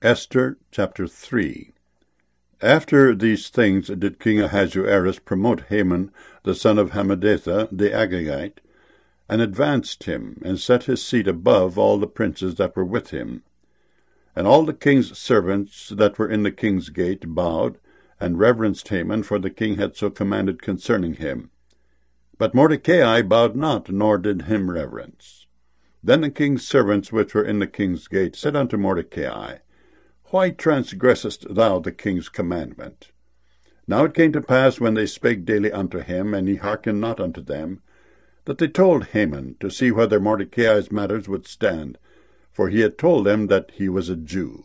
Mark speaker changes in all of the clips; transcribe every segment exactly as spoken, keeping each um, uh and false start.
Speaker 1: Esther chapter three. After these things did King Ahasuerus promote Haman the son of Hammedatha the Agagite, and advanced him, and set his seat above all the princes that were with him. And all the king's servants that were in the king's gate bowed, and reverenced Haman, for the king had so commanded concerning him. But Mordecai bowed not, nor did him reverence. Then the king's servants which were in the king's gate said unto Mordecai, Why transgressest thou the king's commandment? Now it came to pass, when they spake daily unto him, and he hearkened not unto them, that they told Haman, to see whether Mordecai's matters would stand, for he had told them that he was a Jew.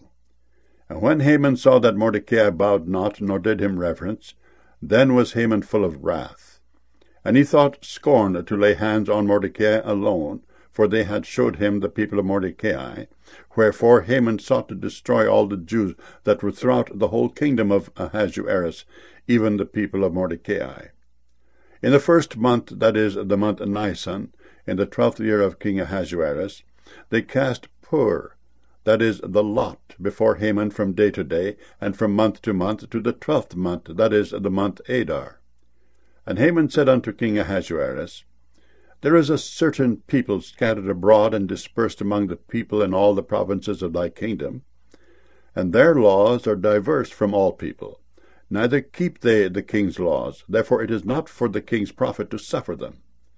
Speaker 1: And when Haman saw that Mordecai bowed not, nor did him reverence, then was Haman full of wrath. And he thought scorn to lay hands on Mordecai alone, for they had showed him the people of Mordecai. Wherefore Haman sought to destroy all the Jews that were throughout the whole kingdom of Ahasuerus, even the people of Mordecai. In the first month, that is, the month Nisan, in the twelfth year of King Ahasuerus, they cast pur, that is, the lot, before Haman from day to day, and from month to month, to the twelfth month, that is, the month Adar. And Haman said unto King Ahasuerus, There is a certain people scattered abroad and dispersed among the people in all the provinces of thy kingdom, and their laws are diverse from all people. Neither keep they the king's laws, therefore it is not for the king's profit to suffer them.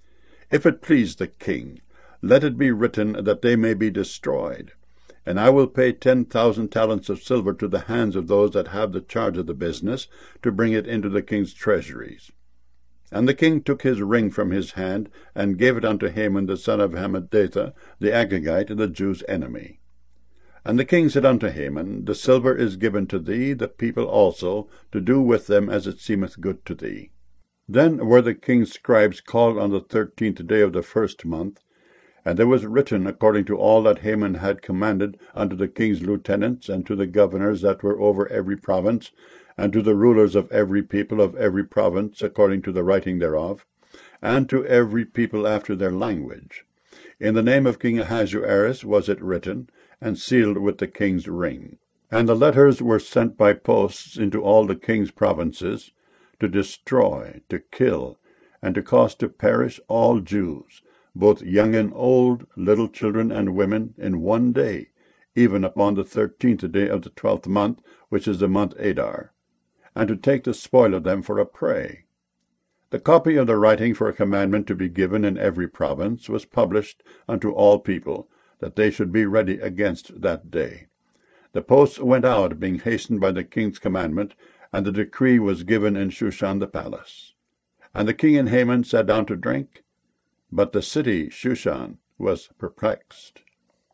Speaker 1: If it please the king, let it be written that they may be destroyed, and I will pay ten thousand talents of silver to the hands of those that have the charge of the business, to bring it into the king's treasuries. And the king took his ring from his hand, and gave it unto Haman the son of Hammedatha the Agagite, the Jews' enemy. And the king said unto Haman, The silver is given to thee, the people also, to do with them as it seemeth good to thee. Then were the king's scribes called on the thirteenth day of the first month, and there was written according to all that Haman had commanded unto the king's lieutenants, and to the governors that were over every province, and to the rulers of every people of every province, according to the writing thereof, and to every people after their language. In the name of King Ahasuerus was it written, and sealed with the king's ring. And the letters were sent by posts into all the king's provinces, to destroy, to kill, and to cause to perish all Jews, both young and old, little children and women, in one day, even upon the thirteenth day of the twelfth month, which is the month Adar, and to take the spoil of them for a prey. The copy of the writing for a commandment to be given in every province was published unto all people, that they should be ready against that day. The posts went out, being hastened by the king's commandment, and the decree was given in Shushan the palace. And the king and Haman sat down to drink, but the city Shushan was perplexed.